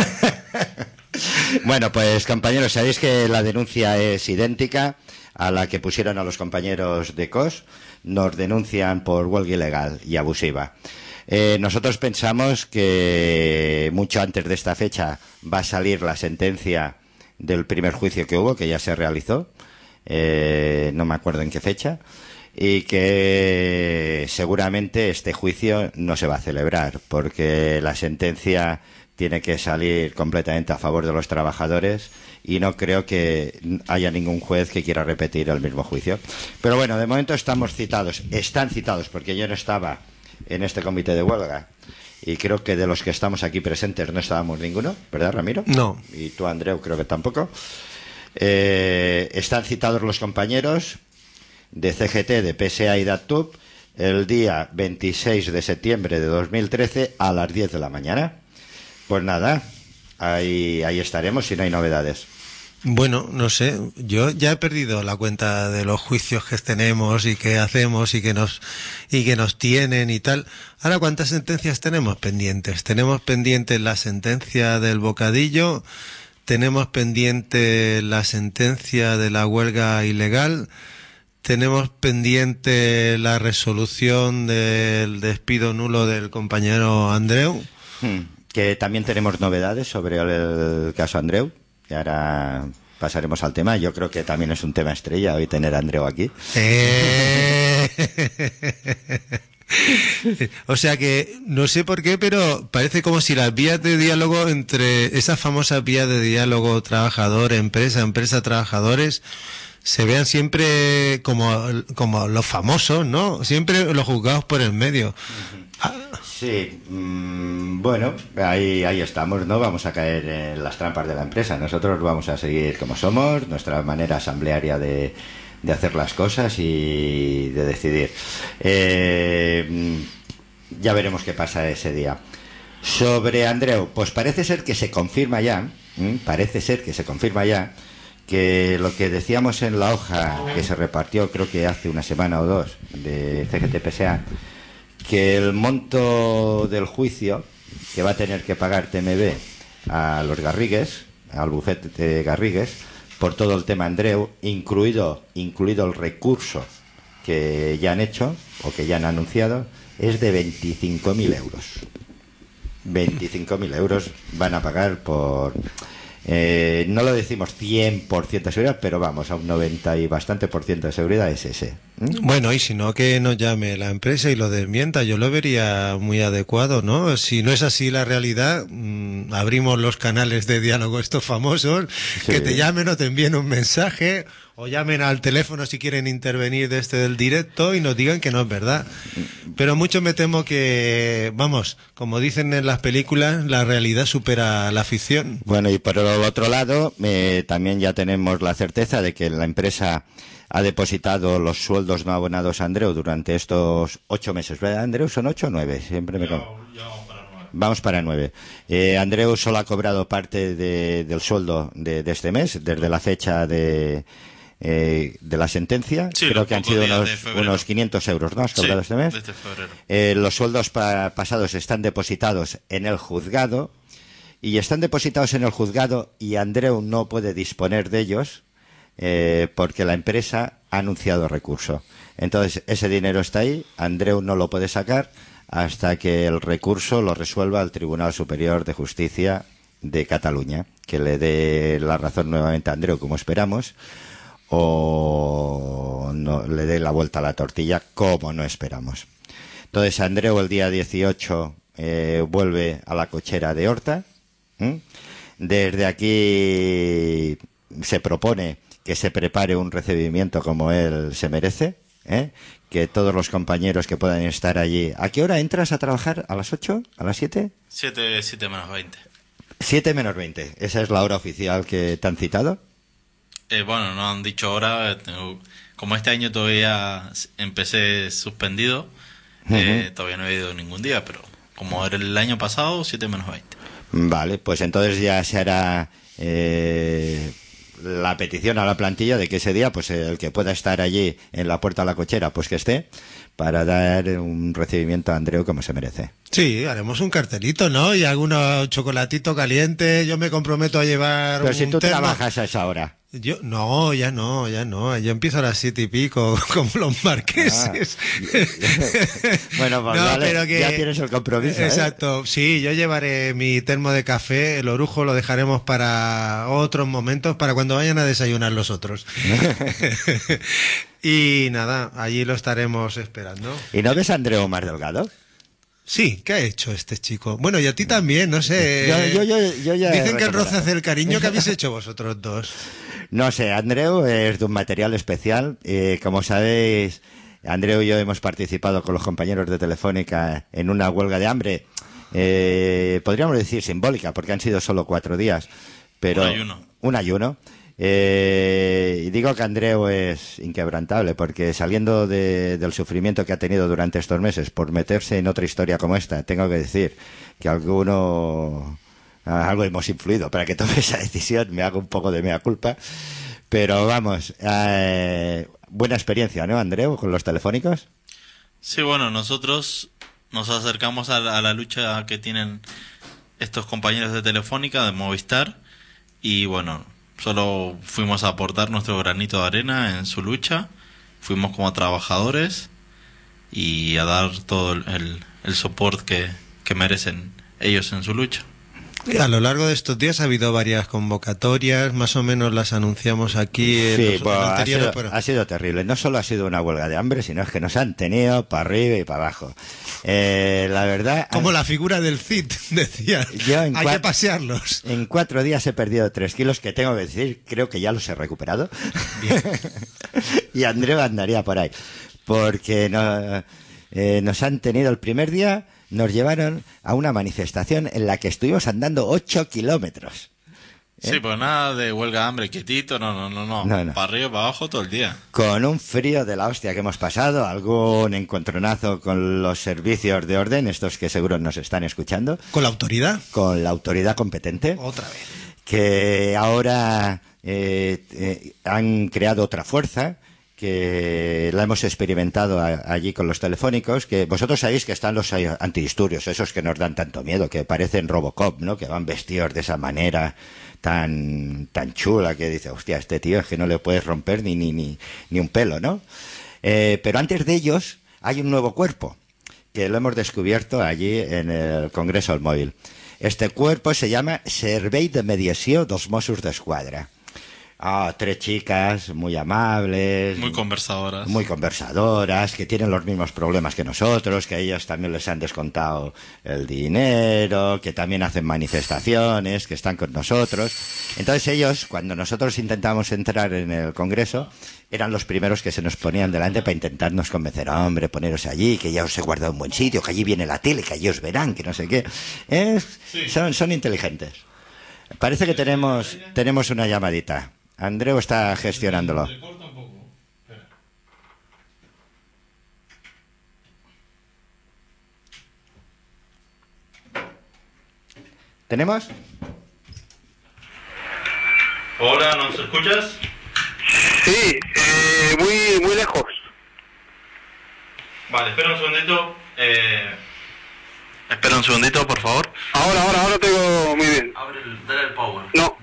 Bueno, pues compañeros, sabéis que la denuncia es idéntica a la que pusieron a los compañeros de COS. Nos denuncian por huelga ilegal y abusiva. Nosotros pensamos que mucho antes de esta fecha va a salir la sentencia del primer juicio que hubo, que ya se realizó, no me acuerdo en qué fecha, y que seguramente este juicio no se va a celebrar, porque la sentencia tiene que salir completamente a favor de los trabajadores y no creo que haya ningún juez que quiera repetir el mismo juicio. Pero bueno, de momento están citados, porque yo no estaba en este comité de huelga y creo que de los que estamos aquí presentes no estábamos ninguno, ¿verdad, Ramiro? No. Y tú, Andreu, creo que tampoco. Están citados los compañeros de CGT, de PSA y de ACTUB el día 26 de septiembre de 2013 a las 10 de la mañana. Pues nada, ahí estaremos si no hay novedades. Bueno, no sé, yo ya he perdido la cuenta de los juicios que tenemos y que hacemos y que nos tienen y tal. Ahora, ¿cuántas sentencias tenemos pendientes? Tenemos pendiente la sentencia del bocadillo, tenemos pendiente la sentencia de la huelga ilegal, tenemos pendiente la resolución del despido nulo del compañero Andreu. Que también tenemos novedades sobre el caso Andreu, y ahora pasaremos al tema. Yo creo que también es un tema estrella hoy tener a Andreu aquí. O sea que, no sé por qué, pero parece como si las vías de diálogo entre esas famosas vías de diálogo trabajador-empresa, empresa-trabajadores, se vean siempre como los famosos, ¿no? Siempre los juzgados por el medio. Sí, bueno, ahí estamos, ¿no? Vamos a caer en las trampas de la empresa. Nosotros vamos a seguir como somos, nuestra manera asamblearia de hacer las cosas y de decidir. Ya veremos qué pasa ese día. Sobre Andreu, pues parece ser que se confirma ya, que lo que decíamos en la hoja que se repartió, creo que hace una semana o dos, de CGT-PSA, que el monto del juicio que va a tener que pagar TMB a los Garrigues, al bufete de Garrigues, por todo el tema Andreu, incluido el recurso que ya han hecho o que ya han anunciado, es de 25.000 euros. 25.000 euros van a pagar por... no lo decimos 100% de seguridad, pero vamos, a un 90 y bastante por ciento de seguridad es ese. Bueno, y si no, que nos llame la empresa y lo desmienta. Yo lo vería muy adecuado, ¿no? Si no es así la realidad, abrimos los canales de diálogo estos famosos, sí, que te llamen o te envíen un mensaje, o llamen al teléfono si quieren intervenir del directo y nos digan que no es verdad. Pero mucho me temo que, vamos, como dicen en las películas, la realidad supera la ficción. Bueno, y por el otro lado, también ya tenemos la certeza de que la empresa ha depositado los sueldos no abonados a Andreu durante estos 8 meses. ¿Verdad, Andreu? ¿Son 8 o 9? Siempre me Vamos para 9. Andreu solo ha cobrado parte del sueldo de este mes, desde la fecha de la sentencia. Sí, creo que han sido unos 500 euros, ¿no? Has cobrado este mes. Desde febrero. Los sueldos pasados están depositados en el juzgado, y están depositados en el juzgado y Andreu no puede disponer de ellos porque la empresa ha anunciado recurso. Entonces, ese dinero está ahí, Andreu no lo puede sacar hasta que el recurso lo resuelva el Tribunal Superior de Justicia de Cataluña, que le dé la razón nuevamente a Andreu, como esperamos, o no le dé la vuelta a la tortilla, como no esperamos. Entonces, Andreu el día 18 vuelve a la cochera de Horta. Desde aquí se propone que se prepare un recibimiento como él se merece, que todos los compañeros que puedan estar allí. ¿A qué hora entras a trabajar? ¿A las 8? ¿A las 7? 7 menos 20. 7 menos 20. ¿Esa es la hora oficial que te han citado? Bueno, no han dicho ahora, como este año todavía empecé suspendido, todavía no he ido ningún día, pero como era el año pasado, 7 menos 20. Vale, pues entonces ya se hará la petición a la plantilla de que ese día, pues el que pueda estar allí en la puerta de la cochera, pues que esté, para dar un recibimiento a Andreu como se merece. Sí, haremos un cartelito, ¿no? Y algunos chocolatito caliente. Yo me comprometo a llevar Pero un si tú termo. trabajas a esa hora. Yo, no, ya no. Yo empiezo a las 7:00, como los marqueses. Bueno, pues No, vale, pero que- ya tienes el compromiso, ¿eh? Exacto. Sí, yo llevaré mi termo de café. El orujo lo dejaremos para otros momentos, para cuando vayan a desayunar los otros. Y nada, allí lo estaremos esperando. ¿Y no ves a Andreu más delgado? Sí, ¿qué ha hecho este chico? Bueno, y a ti también, no sé. Yo ya he Dicen que el roce recuperado. hace el cariño. ¿Qué habéis hecho vosotros dos? No sé, Andreu es de un material especial. Como sabéis, Andreu y yo hemos participado con los compañeros de Telefónica en una huelga de hambre, podríamos decir simbólica, porque han sido solo 4 días. Pero Un ayuno. Un ayuno. Y digo que Andreu es inquebrantable, porque saliendo del sufrimiento que ha tenido durante estos meses por meterse en otra historia como esta, tengo que decir que algo hemos influido para que tome esa decisión. Me hago un poco de mea culpa, pero vamos, buena experiencia, ¿no, Andreu, con los telefónicos? Sí, bueno, nosotros nos acercamos a la lucha que tienen estos compañeros de Telefónica, de Movistar, y bueno, solo fuimos a aportar nuestro granito de arena en su lucha, fuimos como trabajadores y a dar todo el soporte que merecen ellos en su lucha. A lo largo de estos días ha habido varias convocatorias, más o menos las anunciamos aquí en Sí, los pues, anteriores, pero- ha sido terrible. No solo ha sido una huelga de hambre, sino es que nos han tenido para arriba y para abajo. La verdad... Como la figura del Cid, decía. Yo Hay que pasearlos. En 4 días he perdido 3 kilos, que tengo que decir, creo que ya los he recuperado. Y Andreu andaría por ahí. Porque nos han tenido el primer día, nos llevaron a una manifestación en la que estuvimos andando 8 kilómetros. Sí, pues nada de huelga de hambre, quietito, no. No. Para arriba, para abajo todo el día. Con un frío de la hostia que hemos pasado, algún encontronazo con los servicios de orden, estos que seguro nos están escuchando, ¿Con la autoridad? con la autoridad competente, Otra vez. que ahora han creado otra fuerza, que la hemos experimentado allí con los telefónicos, que vosotros sabéis que están los antidisturbios, esos que nos dan tanto miedo, que parecen Robocop, ¿no? Que van vestidos de esa manera tan chula, que dice, hostia, este tío es que no le puedes romper ni un pelo, ¿no? Pero antes de ellos hay un nuevo cuerpo, que lo hemos descubierto allí en el Congreso del Móvil. Este cuerpo se llama Servei de Mediació dels Mossos d'Esquadra. 3 chicas muy amables, Muy conversadoras. muy conversadoras, que tienen los mismos problemas que nosotros, que a ellas también les han descontado el dinero, que también hacen manifestaciones, que están con nosotros. Entonces ellos, cuando nosotros intentamos entrar en el Congreso, eran los primeros que se nos ponían delante para intentarnos convencer, hombre, poneros allí, que ya os he guardado un buen sitio, que allí viene la tele, que allí os verán, que no sé qué. Son inteligentes. Parece que tenemos una llamadita. Andreu está gestionándolo. ¿Tenemos? Hola, ¿nos escuchas? Sí, muy lejos. Vale, espera un segundito. Espera un segundito, por favor. Ahora te oigo muy bien. Dale el power. No,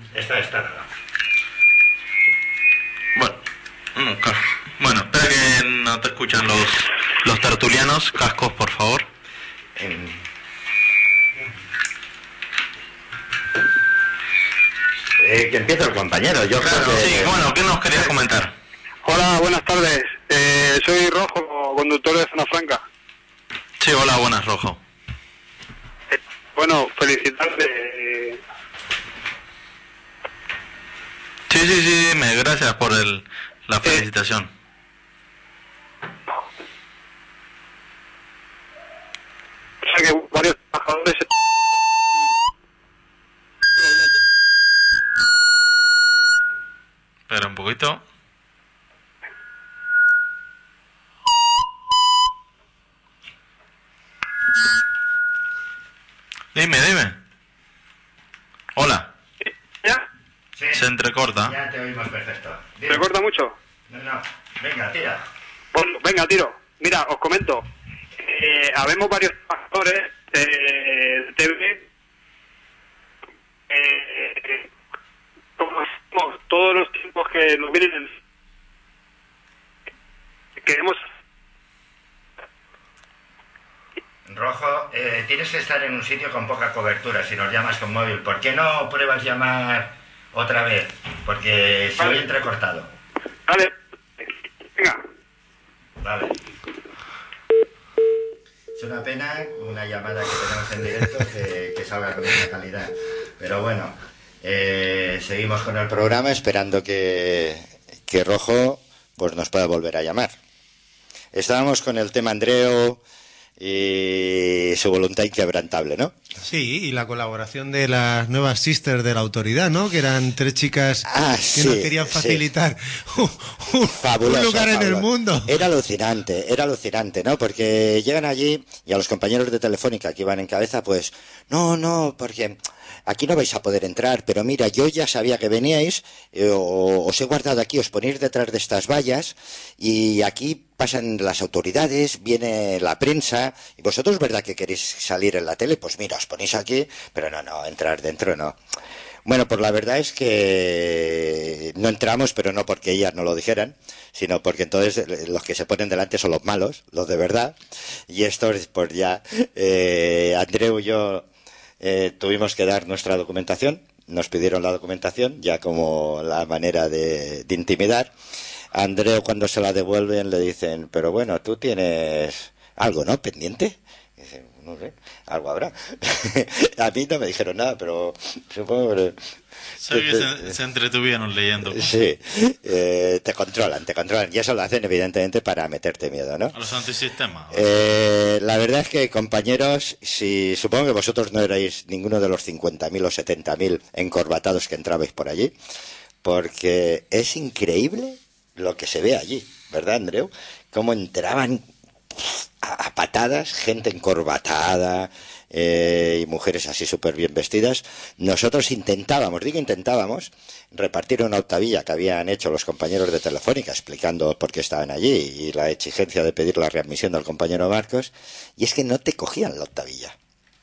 Bueno, espera que no te escuchan los tertulianos. Cascos, por favor. Que empiece el compañero. Yo creo que... Sí, bueno, ¿qué nos querías comentar? hola, buenas tardes. Soy Rojo, conductor de Zona Franca. Sí, hola, buenas, Rojo. Bueno, felicitarte. Sí, gracias por la felicitación. O sea que varios trabajadores... Espera un Dime. Hola. ¿Ya? Sí. Se entrecorta. Ya te oímos perfecto. ¿Me corta mucho? No. Venga, tira. Bueno, venga, tiro. Mira, os comento. Habemos varios trabajadores de TV. Como hacemos todos los tiempos que nos vienen queremos. Rojo, tienes que estar en un sitio con poca cobertura si nos llamas con móvil. ¿Por qué no pruebas llamar otra vez? Porque se oye entrecortado. Vale. Venga. Vale. Es una pena una llamada que tenemos en directo que salga con esa calidad. Pero bueno, seguimos con el programa esperando que Rojo pues nos pueda volver a llamar. Estábamos con el tema Andreu y su voluntad inquebrantable, ¿no? Sí, y la colaboración de las nuevas sisters de la autoridad, ¿no? Que eran 3 chicas que nos querían facilitar un lugar en el mundo. Era alucinante, ¿no? Porque llegan allí y a los compañeros de Telefónica que iban en cabeza, pues, no, porque aquí no vais a poder entrar, pero mira, yo ya sabía que veníais, os he guardado aquí, os ponéis detrás de estas vallas y aquí pasan las autoridades, viene la prensa, y vosotros, ¿verdad que queréis salir en la tele? Pues mira, os ponéis aquí, pero no, entrar dentro no. Bueno, pues la verdad es que no entramos, pero no porque ellas no lo dijeran, sino porque entonces los que se ponen delante son los malos, los de verdad, y estos, pues ya, Andreu y yo tuvimos que dar nuestra documentación, nos pidieron la documentación, ya como la manera de intimidar. A Andreu, cuando se la devuelven, le dicen, pero bueno, tú tienes algo, ¿no? ¿Pendiente? Y dice, no sé, algo habrá. A mí no me dijeron nada, pero supongo que... Se entretuvieron leyendo. Sí, te controlan, y eso lo hacen evidentemente para meterte miedo, ¿no? A los antisistemas. La verdad es que, compañeros, si supongo que vosotros no erais ninguno de los 50.000 o 70.000 encorbatados que entrabais por allí, porque es increíble lo que se ve allí, ¿verdad, Andreu? Cómo entraban a patadas, gente encorbatada y mujeres así súper bien vestidas. Nosotros intentábamos repartir una octavilla que habían hecho los compañeros de Telefónica explicando por qué estaban allí y la exigencia de pedir la readmisión del compañero Marcos, y es que no te cogían la octavilla.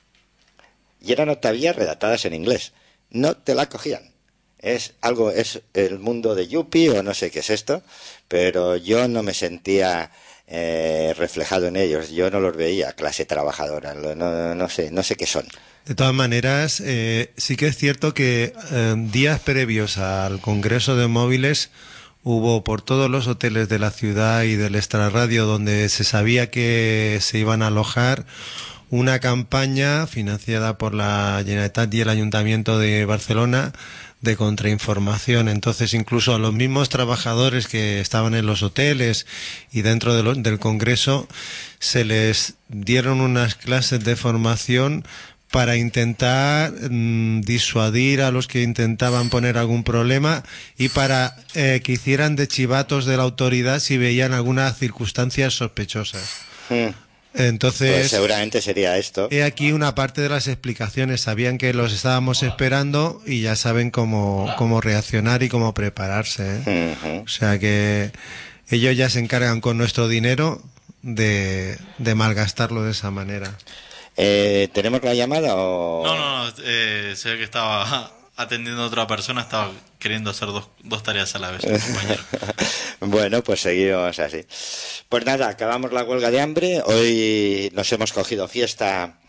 Y eran octavillas redactadas en inglés. No te la cogían. Es el mundo de Yuppie o no sé qué es esto, pero yo no me sentía reflejado en ellos. Yo no los veía clase trabajadora, no sé qué son. De todas maneras, sí que es cierto que días previos al Congreso de Móviles hubo por todos los hoteles de la ciudad y del extrarradio donde se sabía que se iban a alojar una campaña financiada por la Generalitat y el Ayuntamiento de Barcelona de contrainformación. Entonces, incluso a los mismos trabajadores que estaban en los hoteles y dentro del Congreso se les dieron unas clases de formación para intentar disuadir a los que intentaban poner algún problema y para que hicieran de chivatos de la autoridad si veían algunas circunstancias sospechosas. Entonces, pues seguramente sería esto. He aquí una parte de las explicaciones. Sabían que los estábamos esperando y ya saben cómo reaccionar y cómo prepararse, ¿eh? O sea que ellos ya se encargan con nuestro dinero de malgastarlo de esa manera. ¿Tenemos la llamada o...? No, sé que estaba atendiendo a otra persona, estaba queriendo hacer dos tareas a la vez, compañero. Bueno, pues seguimos así. Pues nada, acabamos la huelga de hambre. Hoy nos hemos cogido fiesta.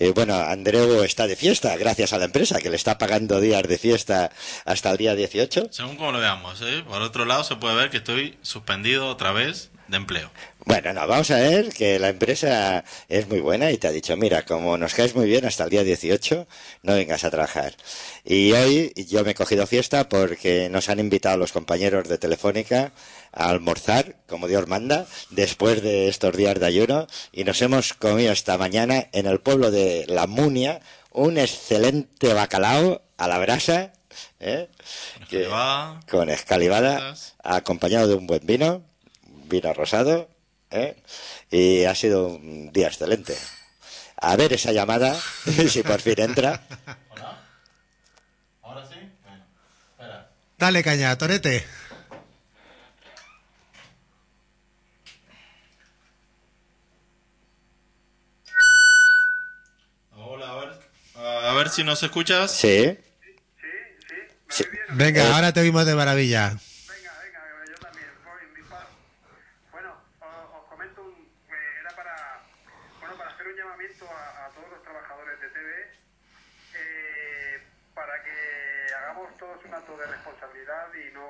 Andreu está de fiesta gracias a la empresa que le está pagando días de fiesta hasta el día 18. Según como lo veamos, ¿eh? Por otro lado se puede ver que estoy suspendido otra vez de empleo. Bueno, no, vamos a ver que la empresa es muy buena y te ha dicho, mira, como nos caes muy bien hasta el día 18, no vengas a trabajar. Y hoy yo me he cogido fiesta porque nos han invitado los compañeros de Telefónica a almorzar, como Dios manda, después de estos días de ayuno, y nos hemos comido esta mañana en el pueblo de La Munia un excelente bacalao a la brasa, con escalivada, acompañado de un buen vino rosado, y ha sido un día excelente. A ver esa llamada, si por fin entra. ¿Hola? ¿Ahora sí? Bueno, espera. Dale caña, Torete. Hola, a ver si nos escuchas. Sí. Sí. Venga, ahora te oímos de maravilla. Venga, yo también. Bueno, os comento, era para hacer un llamamiento a todos los trabajadores de TV para que hagamos todos un acto de responsabilidad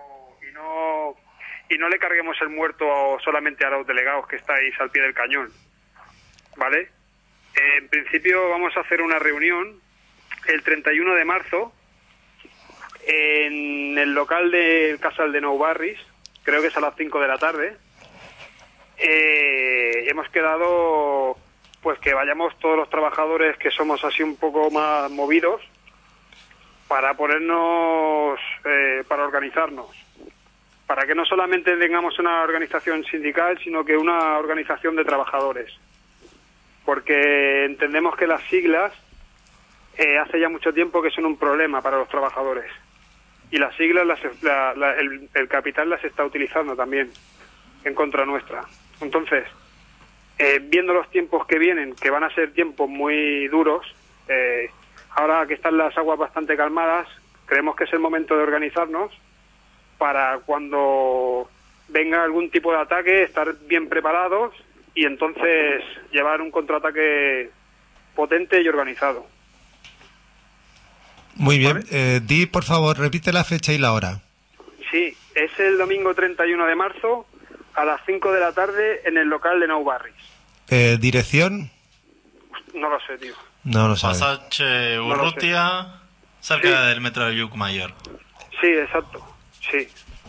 y no le carguemos el muerto solamente a los delegados que estáis al pie del cañón, ¿vale? En principio vamos a hacer una reunión el 31 de marzo en el local del Casal de Nou Barris, creo que es a las 5 de la tarde. Hemos quedado pues que vayamos todos los trabajadores que somos así un poco más movidos para ponernos, para organizarnos, para que no solamente tengamos una organización sindical, sino que una organización de trabajadores, porque entendemos que las siglas hace ya mucho tiempo que son un problema para los trabajadores. Y las siglas, el capital las está utilizando también en contra nuestra. Entonces, viendo los tiempos que vienen, que van a ser tiempos muy duros, ahora que están las aguas bastante calmadas, creemos que es el momento de organizarnos para cuando venga algún tipo de ataque, estar bien preparados y entonces llevar un contraataque potente y organizado. Muy bien. Di, por favor, repite la fecha y la hora. Sí, es el domingo 31 de marzo a las 5 de la tarde en el local de Nou Barris. ¿Dirección? No lo sé, tío. No lo sabes. Pasaje Urrutia, cerca del metro de Llucmayor. Sí, exacto, sí.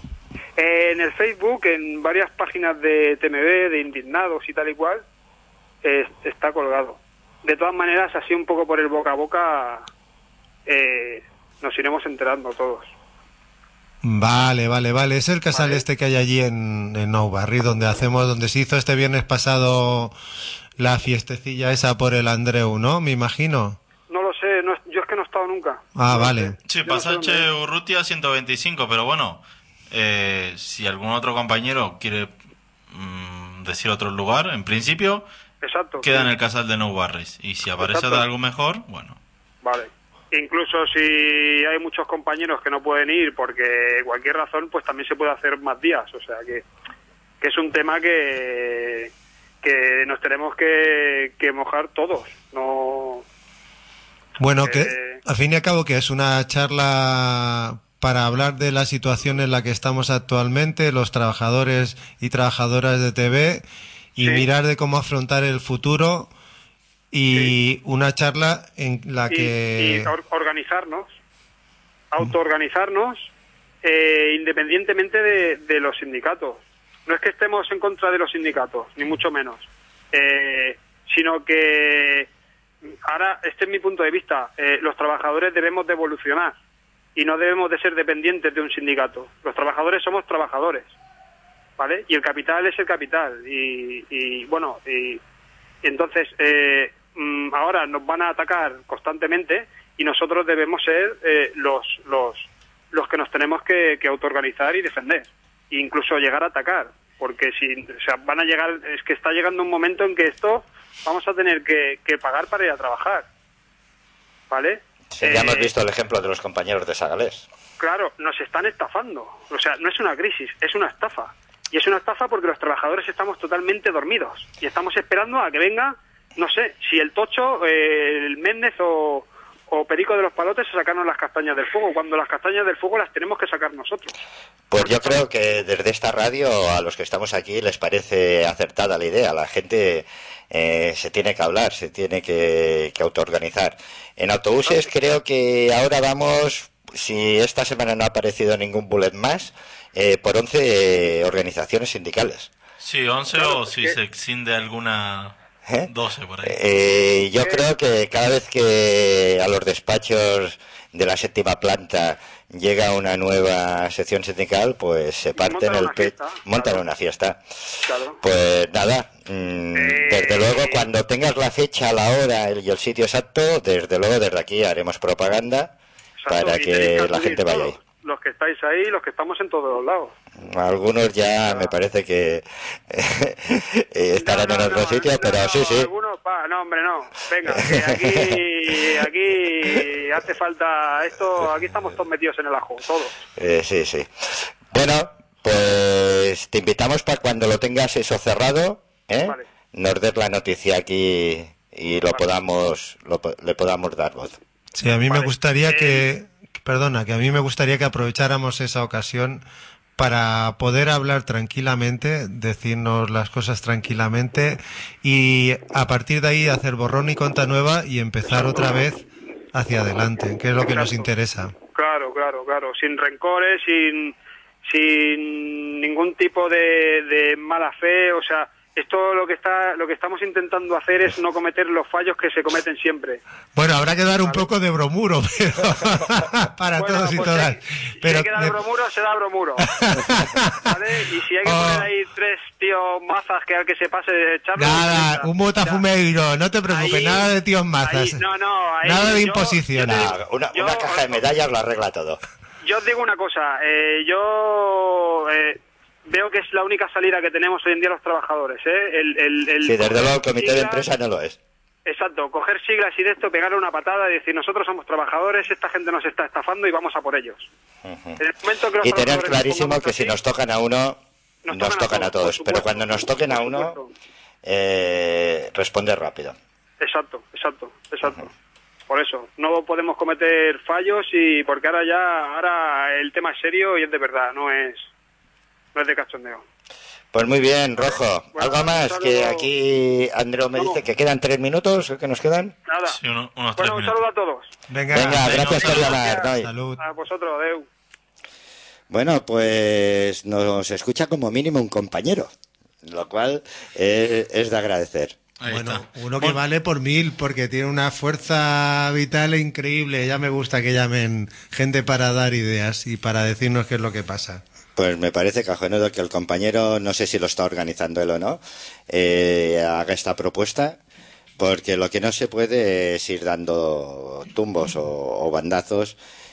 En el Facebook, en varias páginas de TMB, de Indignados y tal y cual, está colgado. De todas maneras, así un poco por el boca a boca, nos iremos enterando todos. Vale. Es el casal este que hay allí en Nou Barris, donde se hizo este viernes pasado la fiestecilla esa por el Andreu, ¿no? Me imagino. No lo sé, yo es que no he estado nunca. Ah, no vale. Sí, yo no sé pasaje dónde es. Urrutia 125, pero bueno, si algún otro compañero quiere decir otro lugar, en principio Exacto. queda sí. en el casal de Nou Barris. Y si aparece Exacto. algo mejor, bueno. Vale. Incluso si hay muchos compañeros que no pueden ir porque cualquier razón, pues también se puede hacer más días. O sea que es un tema que nos tenemos que mojar todos. No. Bueno, que al fin y al cabo que es una charla para hablar de la situación en la que estamos actualmente, los trabajadores y trabajadoras de TV, y Sí. mirar de cómo afrontar el futuro, y una charla en la que... Organizarnos, autoorganizarnos, independientemente de los sindicatos. No es que estemos en contra de los sindicatos, ni mucho menos, sino que ahora, este es mi punto de vista, los trabajadores debemos de evolucionar y no debemos de ser dependientes de un sindicato. Los trabajadores somos trabajadores, ¿vale? Y el capital es el capital. Y entonces ahora nos van a atacar constantemente y nosotros debemos ser los que nos tenemos que autoorganizar y defender, e incluso llegar a atacar, porque van a llegar, es que está llegando un momento en que esto vamos a tener que pagar para ir a trabajar, ¿vale? Sí, ya hemos visto el ejemplo de los compañeros de Sagalés. Claro, nos están estafando. O sea, no es una crisis, es una estafa. Y es una estafa porque los trabajadores estamos totalmente dormidos. Y estamos esperando a que venga, no sé, si el Tocho, el Méndez o Perico de los Palotes a sacarnos las castañas del fuego, cuando las castañas del fuego las tenemos que sacar nosotros. Pues yo creo que desde esta radio a los que estamos aquí les parece acertada la idea. La gente se tiene que hablar, se tiene que autoorganizar. En autobuses creo que ahora vamos, si esta semana no ha aparecido ningún bullet más, por 11 organizaciones sindicales. Sí, 11 Claro, o si se extiende alguna 12 por ahí. Yo creo que cada vez que a los despachos de la séptima planta llega una nueva sección sindical, pues se parten el pecho, montan una fiesta. Claro. Pues nada. Desde luego, cuando tengas la fecha, la hora y el sitio exacto, desde luego desde aquí haremos propaganda para y tenéis que la acudir gente vaya ahí. todos, los que estáis ahí, los que estamos en todos los lados. Algunos ya me parece que estarán en otro sitio, pero sí. Algunos, no, hombre, no. Venga, que aquí hace falta esto, aquí estamos todos metidos en el ajo, todos. Sí. Bueno, pues te invitamos para cuando lo tengas eso cerrado, Vale. nos des la noticia aquí y le podamos dar voz. Sí, a mí me gustaría que a mí me gustaría que aprovecháramos esa ocasión para poder hablar tranquilamente, decirnos las cosas tranquilamente y a partir de ahí hacer borrón y cuenta nueva y empezar otra vez hacia adelante, que es lo que nos interesa. Claro, sin rencores, sin ningún tipo de mala fe, o sea, esto lo que estamos intentando hacer es no cometer los fallos que se cometen siempre. Bueno, habrá que dar un poco de bromuro, pero para todos y pues todas. Si Pero hay que dar bromuro, se da bromuro. ¿Vale? Y si hay que poner ahí 3 tíos mazas que al que se pase de echarlo... Nada, un botafumeiro, no te preocupes, ahí, nada de tíos mazas. Nada de imposición. Una caja de medallas lo arregla todo. Yo os digo una cosa, veo que es la única salida que tenemos hoy en día los trabajadores, Sí, desde luego el comité de empresa no lo es. Exacto, coger siglas y de esto, pegarle una patada y decir nosotros somos trabajadores, esta gente nos está estafando y vamos a por ellos. En el momento que los Y tener trabajadores clarísimo nos que si nos tocan a uno, nos tocan a todos, pero cuando nos toquen a uno, responder rápido. Exacto. Por eso, no podemos cometer fallos y porque ahora el tema es serio y es de verdad, no es de cachondeo. Pues muy bien, Rojo. Bueno, ¿Algo más? Que aquí Andreu me dice que quedan 3 minutos, ¿qué nos quedan? Nada. Sí, unos 3 Bueno, un minutos. saludo a todos. Venga, gracias por llamar. Noi. Salud. A vosotros, adeu. Bueno, pues nos escucha como mínimo un compañero, lo cual es de agradecer. Ahí Bueno, está. uno que vale por 1000 porque tiene una fuerza vital increíble. Ya me gusta que llamen gente para dar ideas y para decirnos qué es lo que pasa. Pues me parece cajonudo que el compañero, no sé si lo está organizando él o no, haga esta propuesta, porque lo que no se puede es ir dando tumbos o bandazos,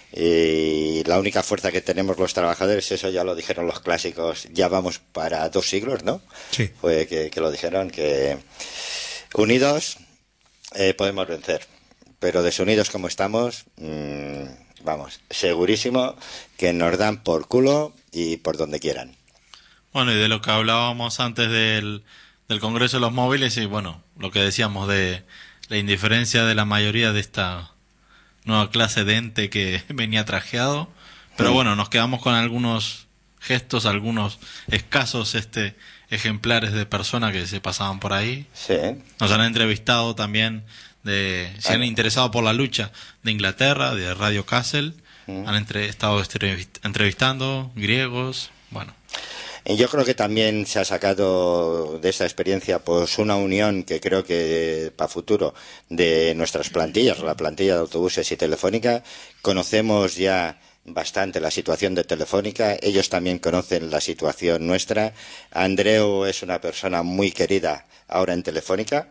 y la única fuerza que tenemos los trabajadores, eso ya lo dijeron los clásicos, ya vamos para 2 siglos, ¿no? Sí. Fue que lo dijeron, que unidos podemos vencer, pero desunidos como estamos, vamos, segurísimo que nos dan por culo y por donde quieran. Bueno, y de lo que hablábamos antes del Congreso de los Móviles y bueno, lo que decíamos de la indiferencia de la mayoría de esta nueva clase de ente que venía trajeado, pero bueno, nos quedamos con algunos gestos, algunos escasos ejemplares de personas que se pasaban por ahí. Sí. Nos han entrevistado también, se han interesado por la lucha de Inglaterra, de Radio Castle, han estado entrevistando griegos, bueno. Y yo creo que también se ha sacado de esta experiencia pues una unión que creo que para futuro de nuestras plantillas, la plantilla de autobuses y Telefónica. Conocemos ya bastante la situación de Telefónica, ellos también conocen la situación nuestra. Andreu es una persona muy querida ahora en Telefónica,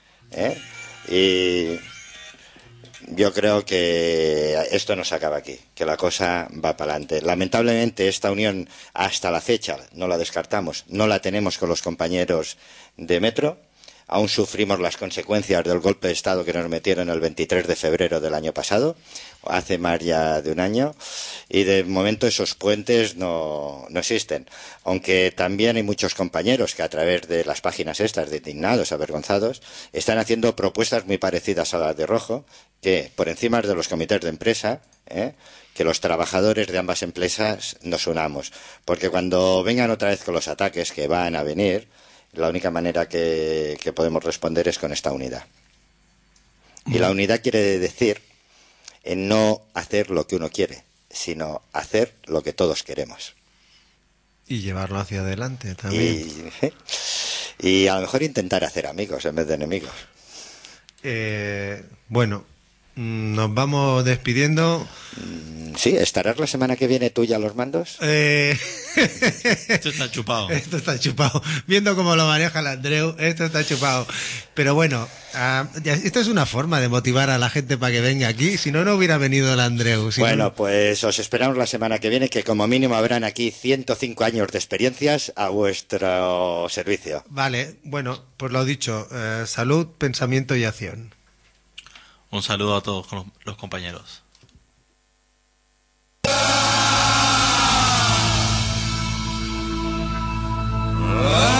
y yo creo que esto no se acaba aquí, que la cosa va para adelante. Lamentablemente esta unión hasta la fecha no la descartamos, no la tenemos con los compañeros de Metro. Aún sufrimos las consecuencias del golpe de Estado que nos metieron el 23 de febrero del año pasado, hace más ya de un año, y de momento esos puentes no existen. Aunque también hay muchos compañeros que a través de las páginas estas de Indignados, Avergonzados, están haciendo propuestas muy parecidas a las de Rojo, que por encima de los comités de empresa, que los trabajadores de ambas empresas nos unamos. Porque cuando vengan otra vez con los ataques que van a venir, la única manera que podemos responder es con esta unidad. Y la unidad quiere decir en no hacer lo que uno quiere, sino hacer lo que todos queremos. Y llevarlo hacia adelante también. Y a lo mejor intentar hacer amigos en vez de enemigos. Bueno, nos vamos despidiendo. Sí, ¿estarás la semana que viene tú ya a los mandos? Esto está chupado. Esto está chupado. Viendo cómo lo maneja el Andreu, esto está chupado. Pero bueno, esta es una forma de motivar a la gente para que venga aquí. Si no, no hubiera venido el Andreu. Bueno, pues os esperamos la semana que viene, que como mínimo habrán aquí 105 años de experiencias a vuestro servicio. Vale, bueno, pues lo dicho. Salud, pensamiento y acción. Un saludo a todos los compañeros. Ah!